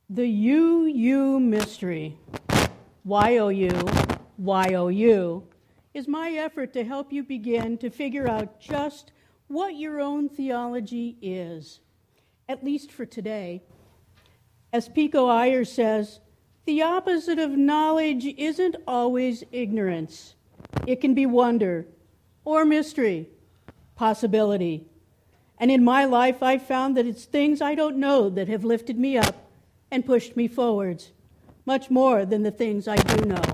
The UU mystery, YOU, is my effort to help you begin to figure out just what your own theology is, at least for today. As Pico Iyer says, the opposite of knowledge isn't always ignorance. It can be wonder or mystery, possibility. And in my life, I've found that it's things I don't know that have lifted me up and pushed me forwards, much more than the things I do know.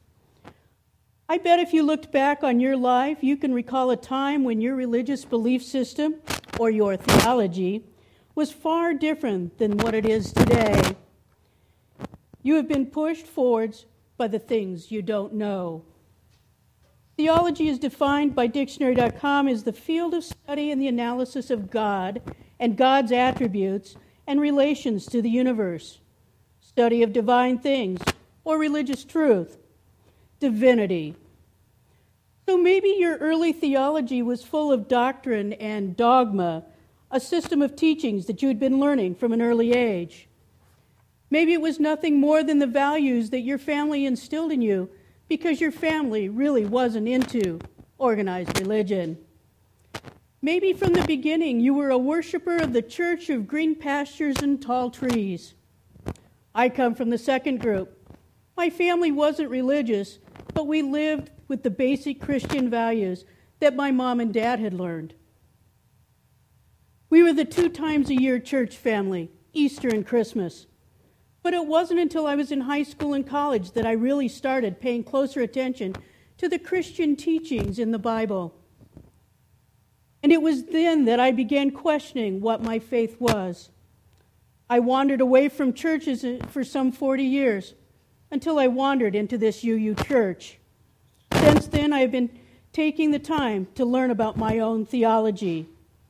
I bet if you looked back on your life, you can recall a time when your religious belief system, or your theology, was far different than what it is today. You have been pushed forwards by the things you don't know. Theology is defined by dictionary.com as the field of study and the analysis of God and God's attributes and relations to the universe, study of divine things or religious truth, divinity. So maybe your early theology was full of doctrine and dogma, a system of teachings that you'd been learning from an early age. Maybe it was nothing more than the values that your family instilled in you because your family really wasn't into organized religion. Maybe from the beginning you were a worshiper of the church of green pastures and tall trees. I come from the second group. My family wasn't religious, but we lived with the basic Christian values that my mom and dad had learned. We were the 2 times a year church family, Easter and Christmas. But it wasn't until I was in high school and college that I really started paying closer attention to the Christian teachings in the Bible. And it was then that I began questioning what my faith was. I wandered away from churches for some 40 years until I wandered into this UU church. Since then, I have been taking the time to learn about my own theology.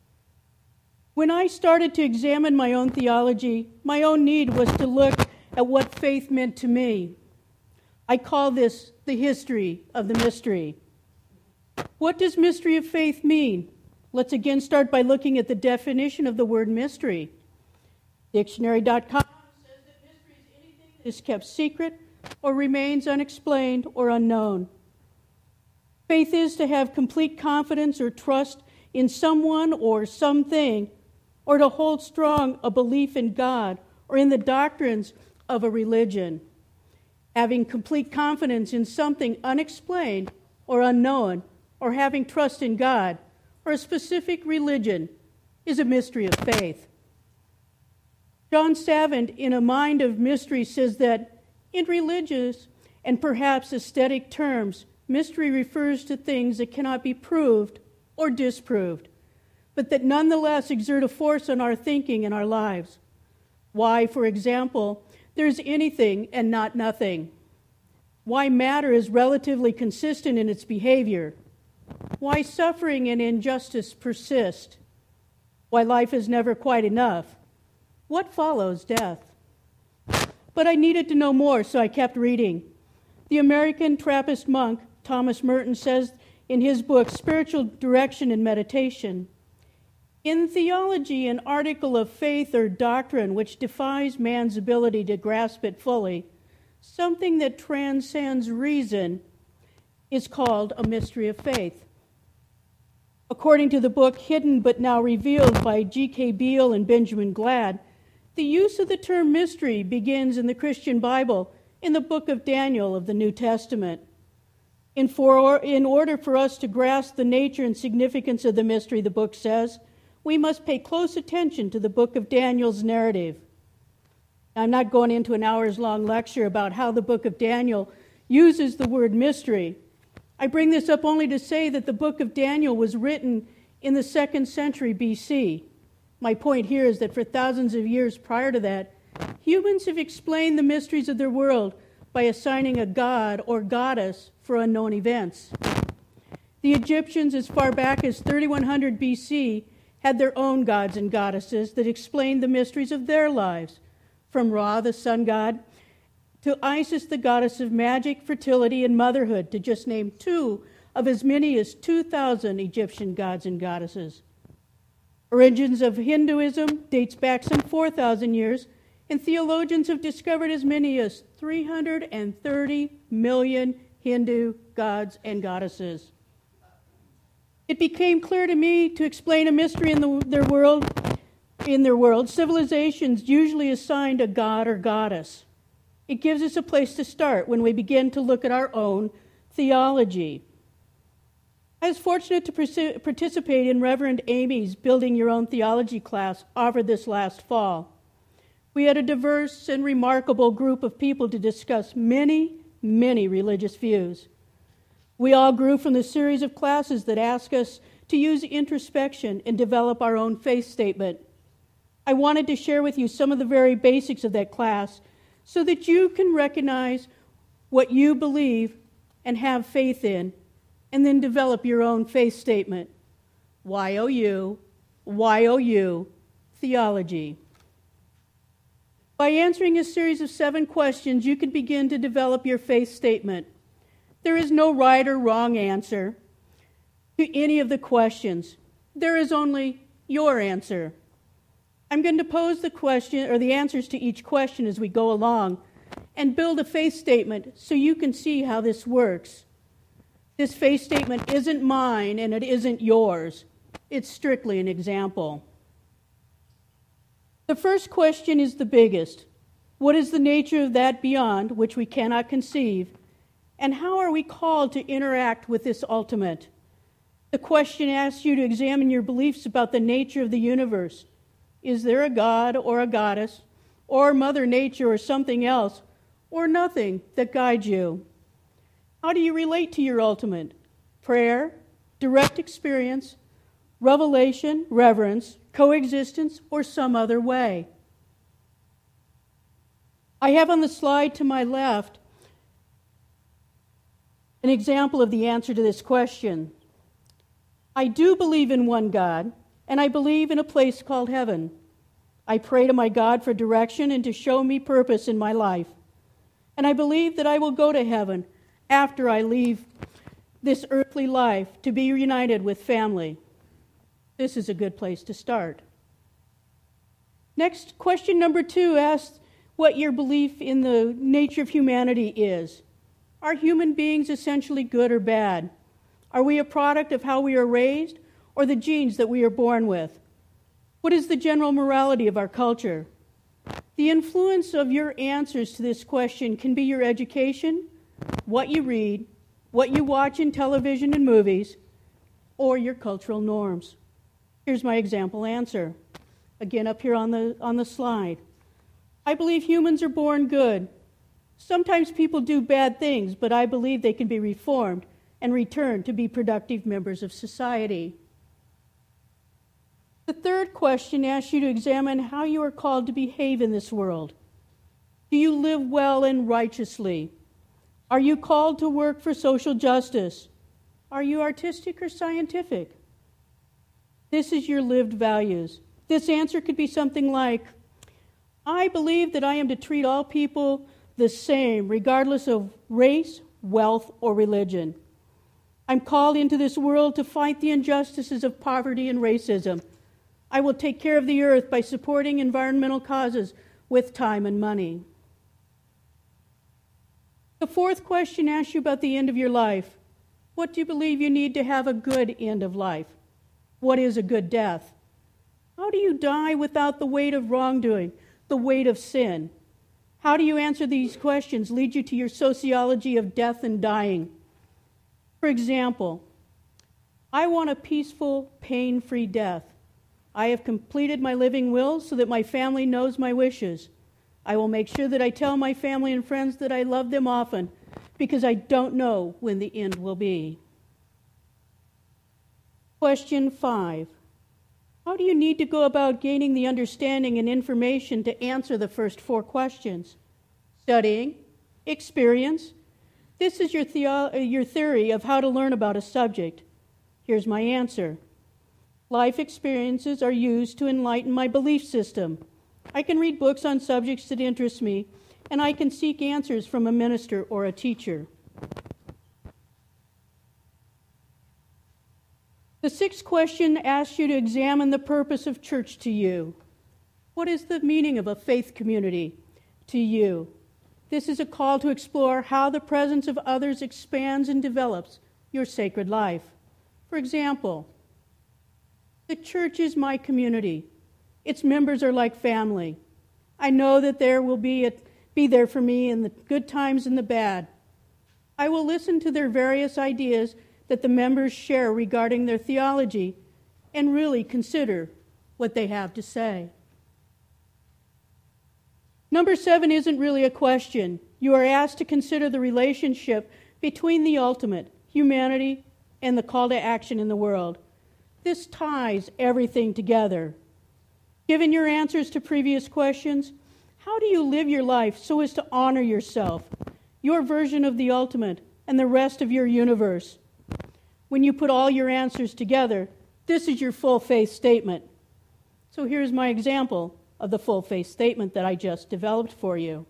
When I started to examine my own theology, my own need was to look at what faith meant to me. I call this the history of the mystery. What does mystery of faith mean? Let's again start by looking at the definition of the word mystery. Dictionary.com says that mystery is anything that is kept secret or remains unexplained or unknown. Faith is to have complete confidence or trust in someone or something, or to hold strong a belief in God or in the doctrines of a religion. Having complete confidence in something unexplained or unknown, or having trust in God or a specific religion is a mystery of faith. John Savant, in A Mind of Mystery, says that in religious and perhaps aesthetic terms, mystery refers to things that cannot be proved or disproved, but that nonetheless exert a force on our thinking and our lives. Why, for example, there's anything and not nothing. Why matter is relatively consistent in its behavior. Why suffering and injustice persist. Why life is never quite enough. What follows death? But I needed to know more, so I kept reading. The American Trappist monk Thomas Merton says in his book, Spiritual Direction and Meditation, in theology, an article of faith or doctrine which defies man's ability to grasp it fully, something that transcends reason, is called a mystery of faith. According to the book Hidden But Now Revealed by G.K. Beale and Benjamin Glad, the use of the term mystery begins in the Christian Bible in the book of Daniel of the New Testament. In order for us to grasp the nature and significance of the mystery, the book says, we must pay close attention to the book of Daniel's narrative. I'm not going into an hours-long lecture about how the book of Daniel uses the word mystery. I bring this up only to say that the book of Daniel was written in the 2nd century BC. My point here is that for thousands of years prior to that, humans have explained the mysteries of their world by assigning a god or goddess for unknown events. The Egyptians, as far back as 3100 BC, had their own gods and goddesses that explained the mysteries of their lives, from Ra, the sun god, to Isis, the goddess of magic, fertility, and motherhood, to just name 2 of as many as 2,000 Egyptian gods and goddesses. Origins of Hinduism dates back some 4,000 years and theologians have discovered as many as 330 million Hindu gods and goddesses. It became clear to me to explain a mystery in their world, civilizations usually assigned a god or goddess. It gives us a place to start when we begin to look at our own theology. I was fortunate to participate in Reverend Amy's Building Your Own Theology class offered this last fall. We had a diverse and remarkable group of people to discuss many, many religious views. We all grew from the series of classes that ask us to use introspection and develop our own faith statement. I wanted to share with you some of the very basics of that class so that you can recognize what you believe and have faith in, and then develop your own faith statement. Y-O-U, theology. By answering a series of 7 questions, you can begin to develop your faith statement. There is no right or wrong answer to any of the questions. There is only your answer. I'm going to pose the question or the answers to each question as we go along and build a faith statement so you can see how this works. This faith statement isn't mine and it isn't yours. It's strictly an example. The first question is the biggest. What is the nature of that beyond which we cannot conceive? And how are we called to interact with this ultimate? The question asks you to examine your beliefs about the nature of the universe. Is there a god or a goddess, or Mother Nature or something else, or nothing that guides you? How do you relate to your ultimate? Prayer, direct experience, revelation, reverence, coexistence, or some other way? I have on the slide to my left an example of the answer to this question. I do believe in one God, and I believe in a place called heaven. I pray to my God for direction and to show me purpose in my life. And I believe that I will go to heaven after I leave this earthly life to be reunited with family. This is a good place to start. Next, question number 2 asks what your belief in the nature of humanity is. Are human beings essentially good or bad? Are we a product of how we are raised or the genes that we are born with? What is the general morality of our culture? The influence of your answers to this question can be your education, what you read, what you watch in television and movies, or your cultural norms. Here's my example answer. Again, up here on the slide. I believe humans are born good. Sometimes people do bad things, but I believe they can be reformed and returned to be productive members of society. The third question asks you to examine how you are called to behave in this world. Do you live well and righteously? Are you called to work for social justice? Are you artistic or scientific? This is your lived values. This answer could be something like, I believe that I am to treat all people the same, regardless of race, wealth, or religion. I'm called into this world to fight the injustices of poverty and racism. I will take care of the earth by supporting environmental causes with time and money. The fourth question asks you about the end of your life. What do you believe you need to have a good end of life? What is a good death? How do you die without the weight of wrongdoing, the weight of sin? How do you answer these questions lead you to your sociology of death and dying? For example, I want a peaceful, pain-free death. I have completed my living will so that my family knows my wishes. I will make sure that I tell my family and friends that I love them often because I don't know when the end will be. Question 5. How do you need to go about gaining the understanding and information to answer the first 4 questions? Studying, experience. This is your theory of how to learn about a subject. Here's my answer. Life experiences are used to enlighten my belief system. I can read books on subjects that interest me, and I can seek answers from a minister or a teacher. The 6th question asks you to examine the purpose of church to you. What is the meaning of a faith community to you? This is a call to explore how the presence of others expands and develops your sacred life. For example, the church is my community. Its members are like family. I know that there will be there for me in the good times and the bad. I will listen to their various ideas that the members share regarding their theology and really consider what they have to say. Number 7 isn't really a question. You are asked to consider the relationship between the ultimate, humanity, and the call to action in the world. This ties everything together. Given your answers to previous questions, how do you live your life so as to honor yourself, your version of the ultimate, and the rest of your universe? When you put all your answers together, this is your full faith statement. So here's my example of the full faith statement that I just developed for you.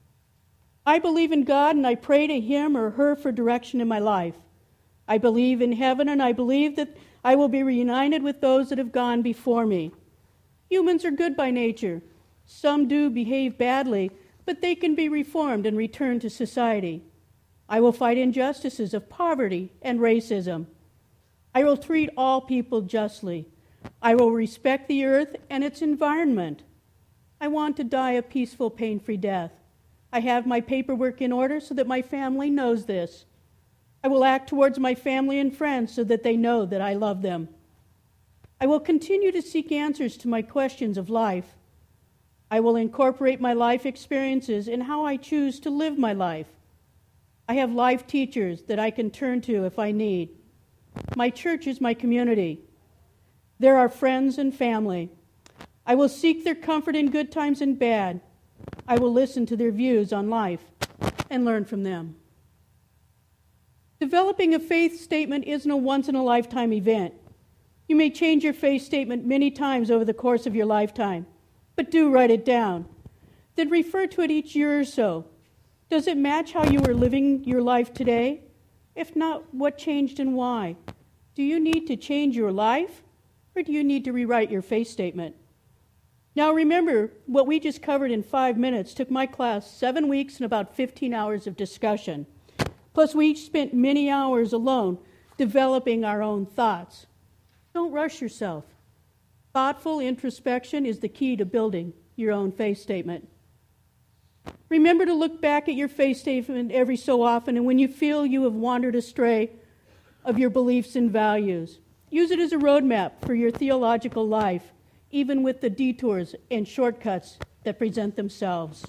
I believe in God and I pray to Him or her for direction in my life. I believe in heaven and I believe that I will be reunited with those that have gone before me. Humans are good by nature. Some do behave badly, but they can be reformed and returned to society. I will fight injustices of poverty and racism. I will treat all people justly. I will respect the earth and its environment. I want to die a peaceful, pain-free death. I have my paperwork in order so that my family knows this. I will act towards my family and friends so that they know that I love them. I will continue to seek answers to my questions of life. I will incorporate my life experiences in how I choose to live my life. I have life teachers that I can turn to if I need. My church is my community. There are friends and family. I will seek their comfort in good times and bad. I will listen to their views on life and learn from them. Developing a faith statement isn't a once-in-a-lifetime event. You may change your faith statement many times over the course of your lifetime, but do write it down. Then refer to it each year or so. Does it match how you are living your life today? If not, what changed and why? Do you need to change your life, or do you need to rewrite your faith statement? Now remember, what we just covered in 5 minutes took my class 7 weeks and about 15 hours of discussion. Plus, we each spent many hours alone developing our own thoughts. Don't rush yourself. Thoughtful introspection is the key to building your own faith statement. Remember to look back at your faith statement every so often, and when you feel you have wandered astray of your beliefs and values, use it as a roadmap for your theological life, even with the detours and shortcuts that present themselves.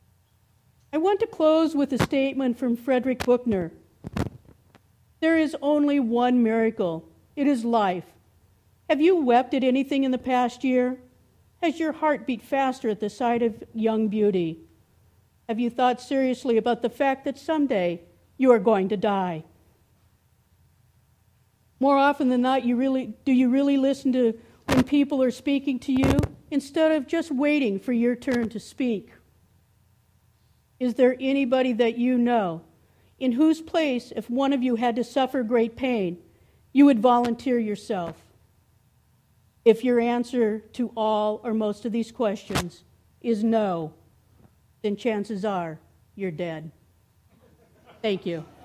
I want to close with a statement from Frederick Buechner. There is only one miracle. It is life. Have you wept at anything in the past year? Has your heart beat faster at the sight of young beauty? Have you thought seriously about the fact that someday you are going to die? More often than not, do you really listen to when people are speaking to you instead of just waiting for your turn to speak? Is there anybody that you know in whose place, if one of you had to suffer great pain, you would volunteer yourself? If your answer to all or most of these questions is no, then chances are you're dead. Thank you.